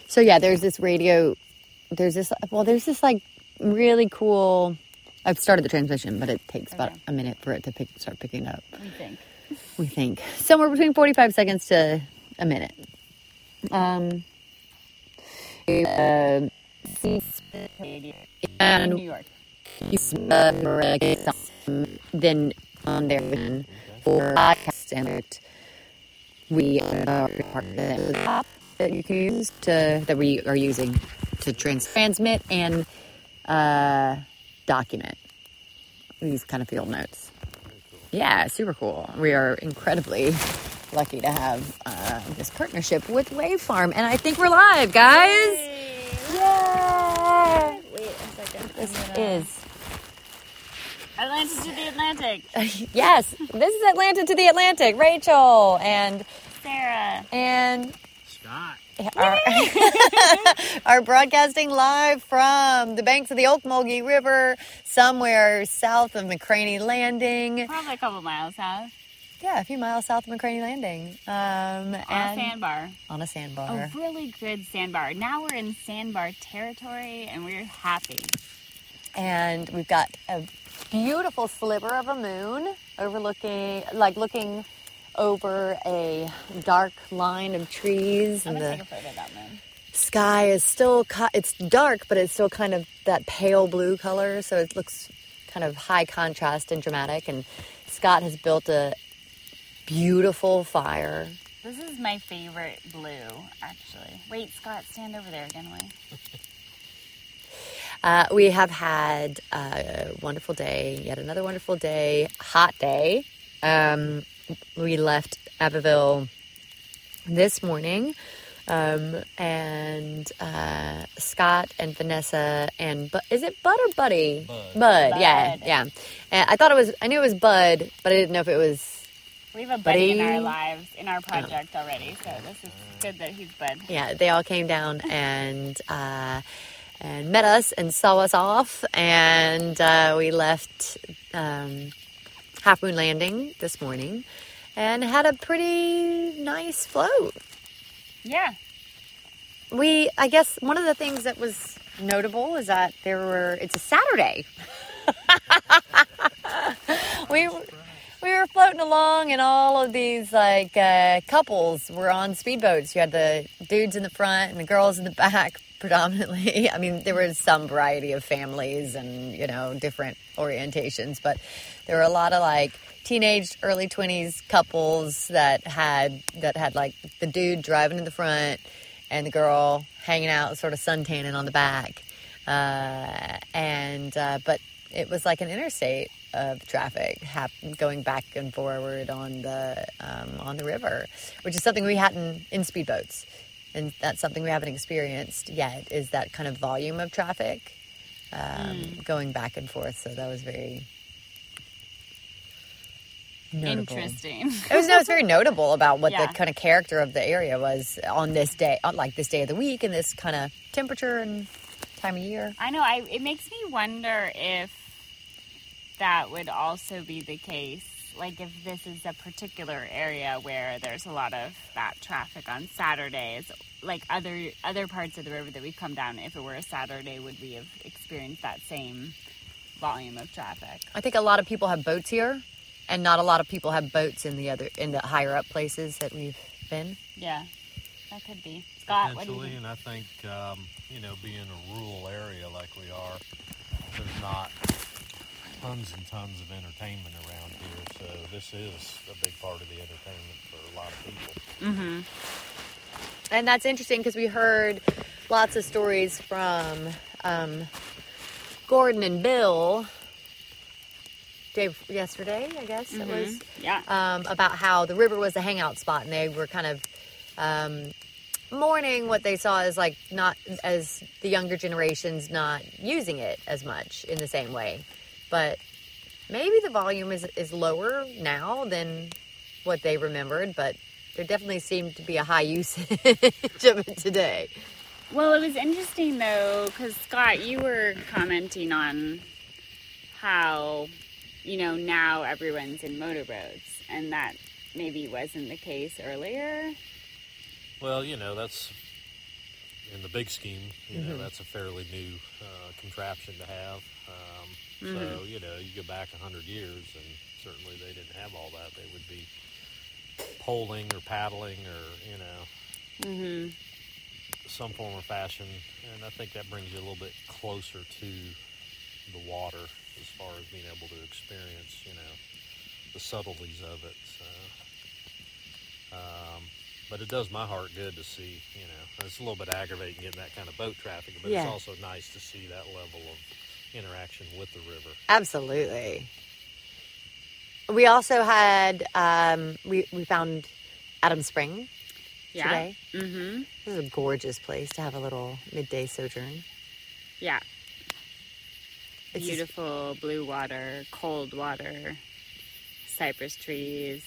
So yeah, there's this like really cool. I've started the transmission, but it takes about a minute for it to start picking up. We think somewhere between 45 seconds to a minute. And In New York. Then on there for podcast standard, we are part of the app that you can use that we are using to transmit and document these kind of field notes. Yeah, super cool. We are incredibly lucky to have this partnership with Wavefarm, and I think we're live, guys. Yay! Wait a second. This is Atlanta to the Atlantic. yes. This is Atlanta to the Atlantic. Rachel and Sarah and Scott. are broadcasting live from the banks of the Ocmulgee River, somewhere south of McCraney Landing. probably a couple miles south. Yeah, a few miles south of McCraney Landing. On a sandbar. On a sandbar. A really good sandbar. Now we're in sandbar territory, and we're happy. And we've got a beautiful sliver of a moon looking over a dark line of trees. I'm And going to the take a photo of that moon. sky is still, it's dark, but it's still kind of that pale blue color. So it looks kind of high contrast and dramatic. And Scott has built a beautiful fire. This is my favorite blue, actually. Wait, Scott, stand over there again, Wayne. We have had a wonderful day, yet another wonderful day, hot day. We left Abbeville this morning, and Scott and Vanessa and is it Bud or Buddy? Bud. Yeah. And I knew it was Bud, but I didn't know if it was. We have a buddy in our Buddy. lives, in our project already, so this is good that he's Bud. Yeah, they all came down and met us and saw us off, and we left Half Moon Landing this morning and had a pretty nice float. Yeah. I guess one of the things that was notable is that it's a Saturday. We were floating along, and all of these couples were on speedboats. You had the dudes in the front and the girls in the back, predominantly. I mean, there was some variety of families and different orientations, but there were a lot of teenage, early 20s couples that had the dude driving in the front and the girl hanging out, sort of suntanning on the back, but it was like an interstate of traffic going back and forward on the river, which is something we hadn't in speedboats, and that's something we haven't experienced yet. Is that kind of volume of traffic going back and forth? So that was very notable. Interesting. It's very notable about what the kind of character of the area was on this day, on this day of the week, and this kind of temperature and time of year. I know. It makes me wonder if that would also be the case. If this is a particular area where there's a lot of that traffic on Saturdays, other parts of the river that we've come down, if it were a Saturday, would we have experienced that same volume of traffic? I think a lot of people have boats here, and not a lot of people have boats in the higher up places that we've been. Yeah, that could be. Scott, what do you think? And I think, being a rural area like we are, there's not tons and tons of entertainment around here, so this is a big part of the entertainment for a lot of people. Mm-hmm. And that's interesting because we heard lots of stories from Gordon and Bill yesterday, I guess it was. Yeah. About how the river was a hangout spot, and they were kind of mourning what they saw as not as the younger generations not using it as much in the same way. But maybe the volume is lower now than what they remembered, but there definitely seemed to be a high usage of it today. Well, it was interesting, though, because, Scott, you were commenting on how, now everyone's in motorboats, and that maybe wasn't the case earlier. Well, that's in the big scheme, that's a fairly new contraption to have. So, you go back 100 years, and certainly they didn't have all that. They would be poling or paddling or, some form or fashion. And I think that brings you a little bit closer to the water as far as being able to experience, the subtleties of it. So, but it does my heart good to see, it's a little bit aggravating getting that kind of boat traffic, but it's also nice to see that level of interaction with the river. Absolutely. We also had, we found Adams Spring today. Mm-hmm. This is a gorgeous place to have a little midday sojourn. Yeah. It's Beautiful blue water, cold water, cypress trees,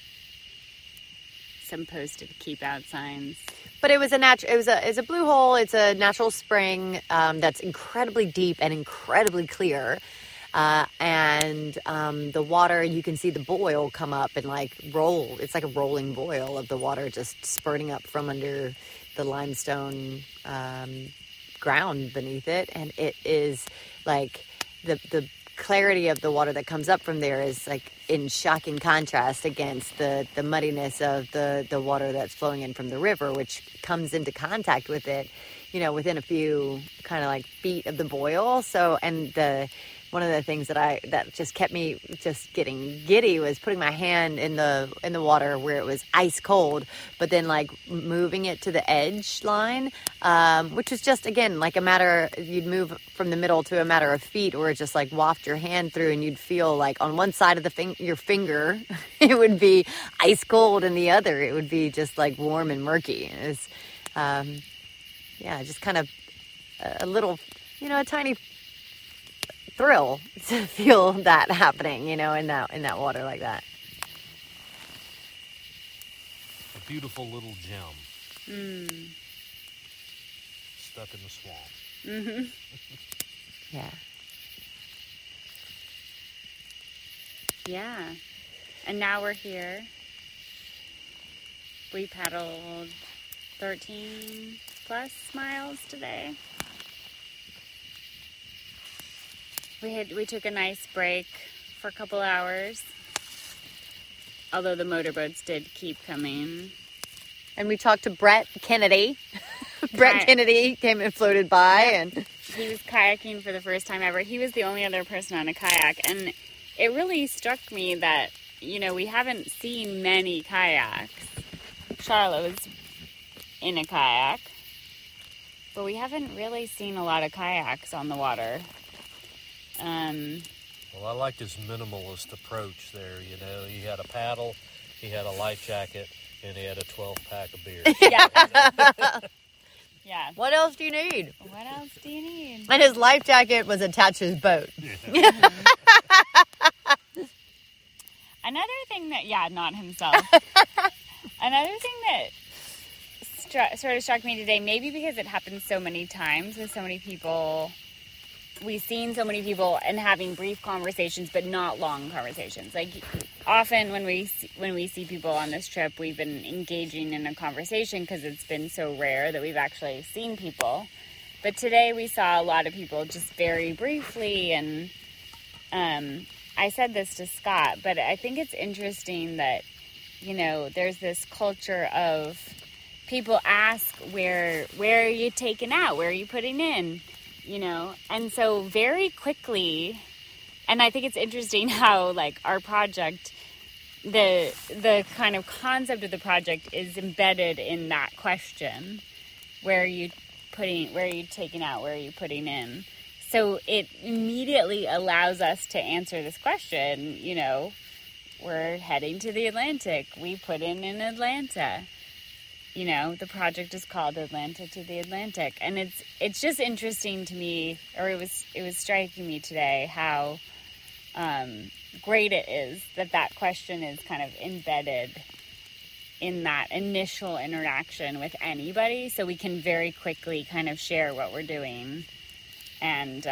some posted keep out signs. But it was it's a blue hole. It's a natural spring that's incredibly deep and incredibly clear. And the water, you can see the boil come up and roll. It's like a rolling boil of the water just spurting up from under the limestone ground beneath it. And it is the clarity of the water that comes up from there is in shocking contrast against the muddiness of the water that's flowing in from the river, which comes into contact with it, within a few kind of feet of the boil. So, and one of the things that just kept me just getting giddy was putting my hand in the water where it was ice cold, but then moving it to the edge line, which was just again you'd move from the middle to a matter of feet, or just waft your hand through, and you'd feel on one side of your finger it would be ice cold, and the other it would be just warm and murky. It was just kind of a little, a tiny thrill to feel that happening, in that water like that. A beautiful little gem. Stuck in the swamp. Mm-hmm. Yeah. Yeah. And now we're here. We paddled 13 plus miles today. We took a nice break for a couple hours, although the motorboats did keep coming. And we talked to Brett Kennedy. Brett Kennedy came and floated by, and he was kayaking for the first time ever. He was the only other person on a kayak, and it really struck me that, we haven't seen many kayaks. Charlotte was in a kayak, but we haven't really seen a lot of kayaks on the water. Well, I liked his minimalist approach there. He had a paddle, he had a life jacket, and he had a 12-pack of beer. Yeah. Yeah. What else do you need? What else do you need? And his life jacket was attached to his boat. Yeah. Another thing that, not himself. Another thing that sort of struck me today, maybe because it happens so many times with so many people. We've seen so many people and having brief conversations, but not long conversations. Often when we see people on this trip, we've been engaging in a conversation because it's been so rare that we've actually seen people. But today we saw a lot of people just very briefly, and I said this to Scott, but I think it's interesting that, there's this culture of people ask, where are you taking out? Where are you putting in? And so very quickly, and I think it's interesting how our project, the kind of concept of the project is embedded in that question. Where are you taking out? Where are you putting in? So it immediately allows us to answer this question. We're heading to the Atlantic. We put in Atlanta. The project is called Atlanta to the Atlantic. And it's just interesting to me, or it was striking me today how great it is that question is kind of embedded in that initial interaction with anybody, so we can very quickly kind of share what we're doing, and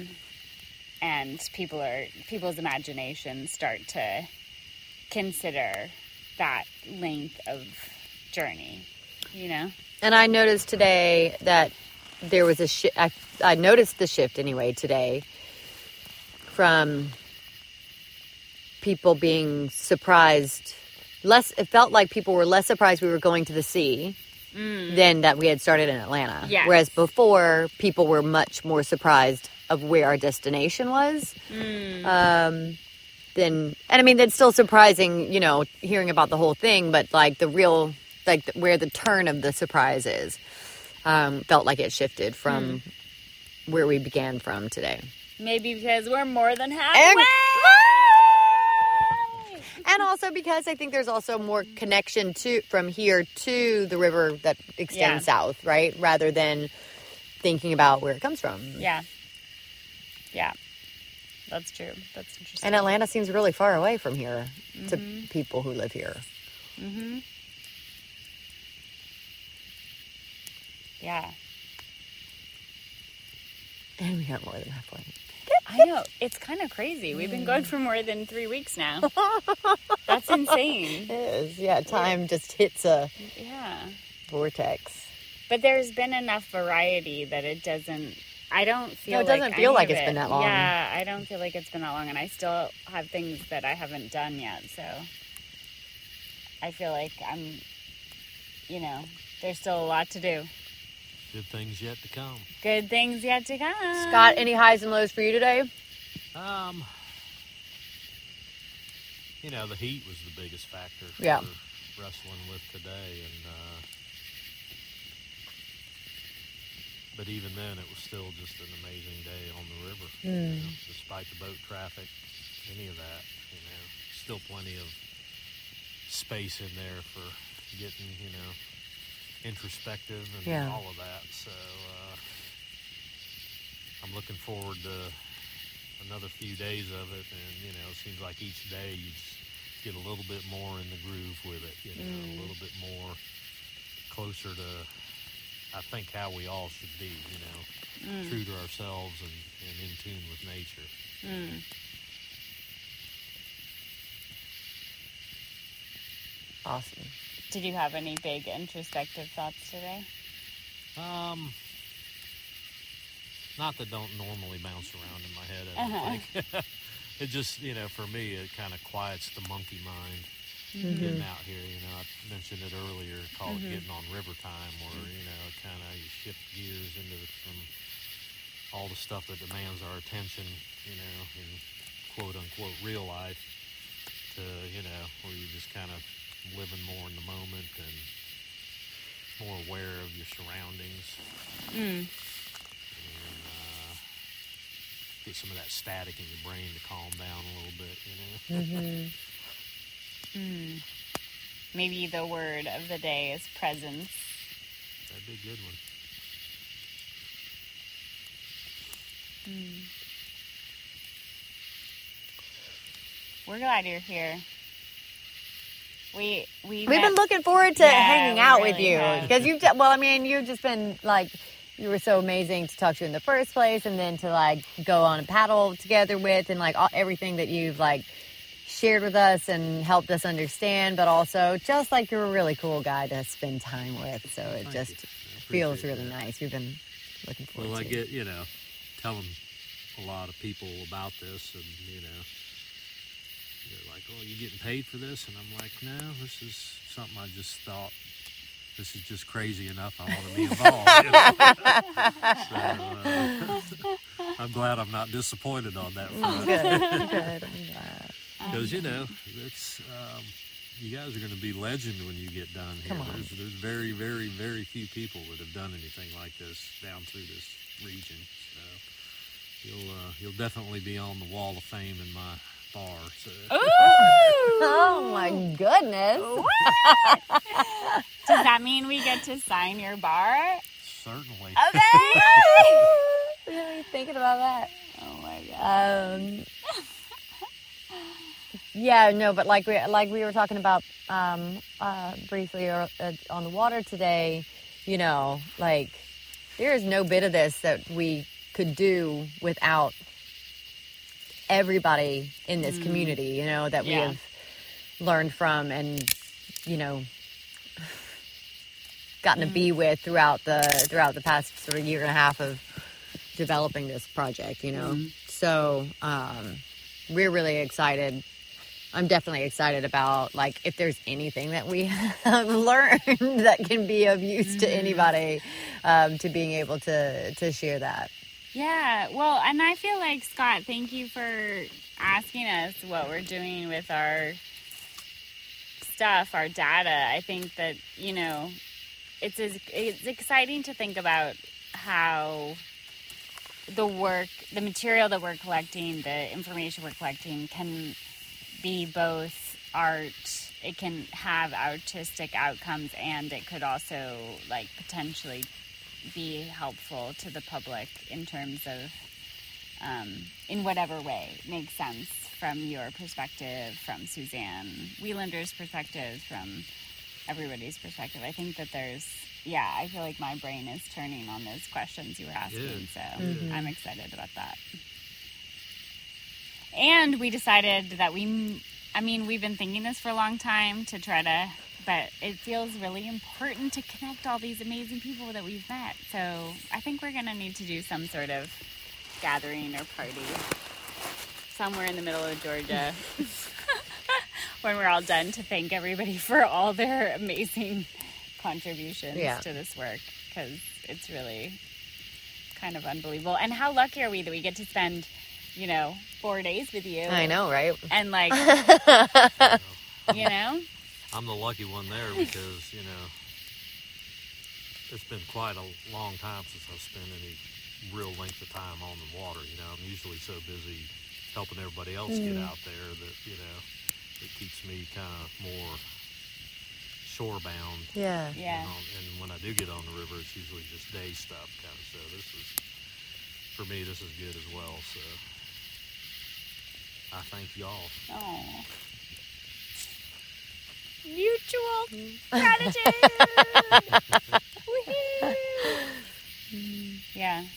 people's imaginations start to consider that length of journey. And I noticed today that there was a shift. I noticed the shift anyway today from people being surprised. It felt like people were less surprised we were going to the sea than that we had started in Atlanta. Yes. Whereas before, people were much more surprised of where our destination was. That's still surprising, hearing about the whole thing, but like the real, where the turn of the surprise is, felt like it shifted from where we began from today. Maybe because we're more than halfway. And also because I think there's also more connection from here to the river that extends south, right? Rather than thinking about where it comes from. Yeah. Yeah. That's true. That's interesting. And Atlanta seems really far away from here to people who live here. Mm-hmm. Yeah. And we aren't more than halfway. I know. It's kind of crazy. We've been going for more than 3 weeks now. That's insane. It is. Yeah, time just hits a vortex. But there's been enough variety that it doesn't... I don't feel it doesn't feel like it's been that long. Yeah, I don't feel like it's been that long. And I still have things that I haven't done yet. So I feel like I'm... there's still a lot to do. Good things yet to come. Good things yet to come. Scott, any highs and lows for you today? The heat was the biggest factor for wrestling with today, and but even then, it was still just an amazing day on the river. Despite the boat traffic, any of that, still plenty of space in there for getting, introspective and all of that. So I'm looking forward to another few days of it, and it seems like each day you just get a little bit more in the groove with it, a little bit more closer to, I think, how we all should be, true to ourselves and in tune with nature. Awesome. Did you have any big introspective thoughts today? Not that don't normally bounce around in my head, I don't think. It just, for me, it kind of quiets the monkey mind getting out here. I mentioned it earlier, called it getting on river time, where, kind of you shift gears from all the stuff that demands our attention, in quote-unquote real life to, where you just kind of living more in the moment and more aware of your surroundings. And get some of that static in your brain to calm down a little bit, Maybe the word of the day is presence. That'd be a good one. We're glad you're here. We've been looking forward to hanging out really with you because you've just been like, you were so amazing to talk to in the first place, and then to like go on a paddle together with, and like everything that you've like shared with us and helped us understand, but also just like you're a really cool guy to spend time with. So it just feels really nice. We've been looking forward to it. Well, I get, telling a lot of people about this, and, they're like, oh, you getting paid for this? And I'm like, no, this is something I just thought, this is just crazy enough. I want to be involved. So, I'm glad I'm not disappointed on that front. Good. I'm glad. Because, it's, you guys are going to be legend when you get done here. There's very, very, very few people that have done anything like this down through this region. So you'll definitely be on the wall of fame in my bar. So. Oh my goodness! Does that mean we get to sign your bar? Certainly. Okay. Really thinking about that. Oh my god. Yeah, no, but like we were talking about briefly on the water today, like there is no bit of this that we could do without everybody in this community, that we have learned from and, gotten to be with throughout the past sort of year and a half of developing this project, you know. So we're really excited. I'm definitely excited about, like, if there's anything that we have learned that can be of use to anybody, to being able to share that. Yeah, well, and I feel like, Scott, thank you for asking us what we're doing with our stuff, our data. I think that, you know, it's exciting to think about how the material that we're collecting, the information we're collecting can be both art, it can have artistic outcomes, and it could also, like, potentially be helpful to the public in terms of, in whatever way makes sense from your perspective, from Suzanne Wielander's perspective, from everybody's perspective. I think that I feel like my brain is turning on those questions you were asking, so I'm excited about that. And we decided that we've been thinking this for a long time but it feels really important to connect all these amazing people that we've met. So I think we're going to need to do some sort of gathering or party somewhere in the middle of Georgia when we're all done, to thank everybody for all their amazing contributions to this work, because it's really kind of unbelievable. And how lucky are we that we get to spend, 4 days with you? I know, right? And I'm the lucky one there because, it's been quite a long time since I've spent any real length of time on the water. I'm usually so busy helping everybody else get out there that, it keeps me kind of more shore bound. Yeah. And when I do get on the river, it's usually just day stuff kind of. So for me, this is good as well. So I thank y'all. Oh. Mutual gratitude. Woohoo! Yeah.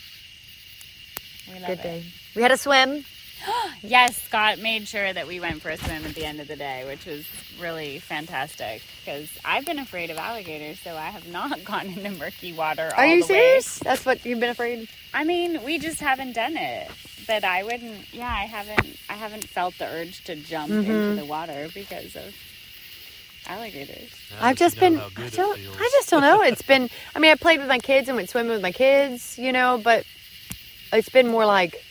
We love Good it. day. We had a swim. Yes, Scott made sure that we went for a swim at the end of the day, which was really fantastic, because I've been afraid of alligators, so I have not gone into murky water all Are you the way. serious? That's what you've been afraid? I mean, we just haven't done it. But I wouldn't, I haven't felt the urge to jump into the water because of alligators. I just don't know. It's been, I played with my kids and went swimming with my kids, but it's been more like,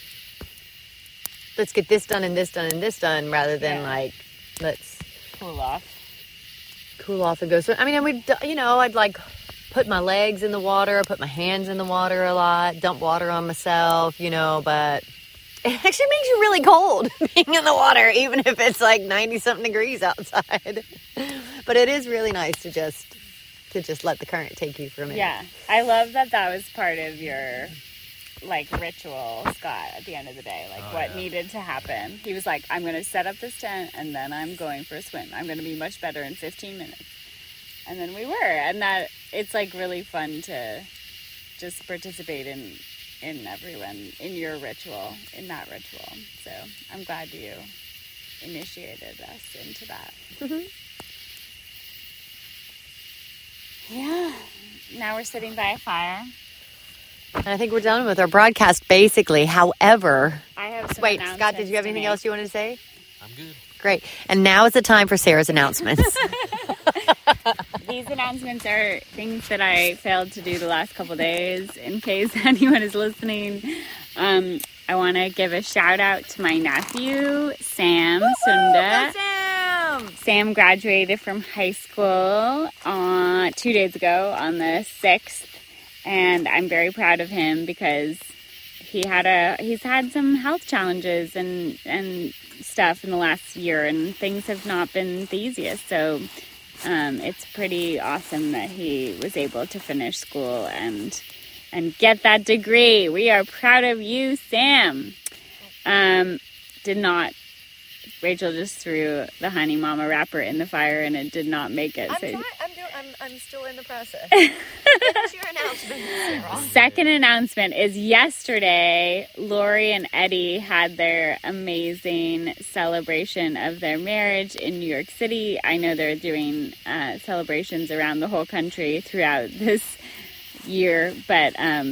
let's get this done and this done and this done, rather than let's cool off and go swim. I'd like put my legs in the water, put my hands in the water a lot, dump water on myself, but it actually makes you really cold being in the water, even if it's like 90-something degrees outside. But it is really nice to just let the current take you for a minute. Yeah, I love that was part of your ritual, Scott, at the end of the day, needed to happen. He was like, I'm going to set up this tent and then I'm going for a swim. I'm going to be much better in 15 minutes. And then we were, and that it's really fun to just participate in everyone, in your ritual, in that ritual. So I'm glad you initiated us into that. Yeah. Now we're sitting by a fire. And I think we're done with our broadcast, basically. However, I have some wait, Scott, did you have anything else you wanted to say? I'm good. Great. And now is the time for Sarah's announcements. These announcements are things that I failed to do the last couple days, in case anyone is listening. I want to give a shout out to my nephew, Sam Sunda. Sam graduated from high school 2 days ago on the 6th. And I'm very proud of him because he's had some health challenges and stuff in the last year, and things have not been the easiest. So it's pretty awesome that he was able to finish school and get that degree. We are proud of you, Sam. Rachel just threw the Honey Mama wrapper in the fire and it did not make it. I'm still in the process. What's your announcement, Sarah? Second announcement is yesterday, Lori and Eddie had their amazing celebration of their marriage in New York City. I know they're doing celebrations around the whole country throughout this year, but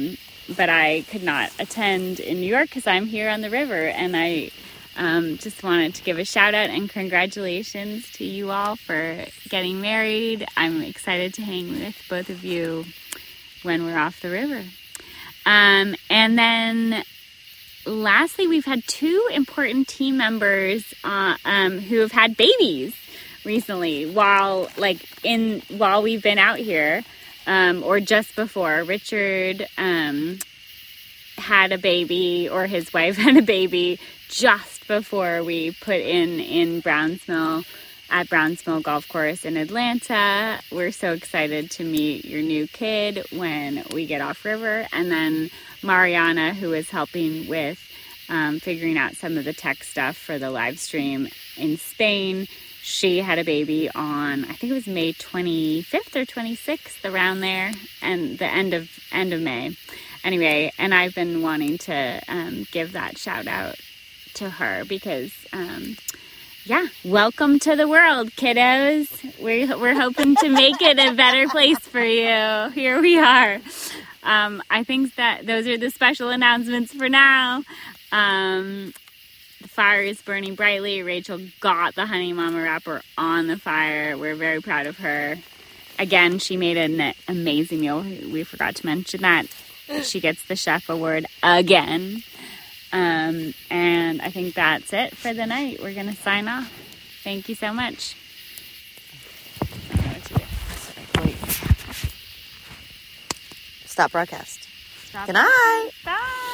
I could not attend in New York because I'm here on the river, and I just wanted to give a shout out and congratulations to you all for getting married. I'm excited to hang with both of you when we're off the river. And then lastly, we've had 2 important team members who have had babies recently while we've been out here, or just before. Richard had a baby, or his wife had a baby just before we put in Brownsmill, at Brownsmill Golf Course in Atlanta. We're so excited to meet your new kid when we get off river. And then Mariana, who is helping with figuring out some of the tech stuff for the live stream in Spain. She had a baby on, I think it was May 25th or 26th, around there, and the end of May. Anyway, and I've been wanting to give that shout out to her because, welcome to the world, kiddos. We're hoping to make it a better place for you. Here we are. I think that those are the special announcements for now. The fire is burning brightly. Rachel got the Honey Mama wrapper on the fire. We're very proud of her. Again, she made an amazing meal. We forgot to mention that. She gets the chef award again. And I think that's it for the night. We're going to sign off. Thank you so much. Stop broadcast. Good night. Bye.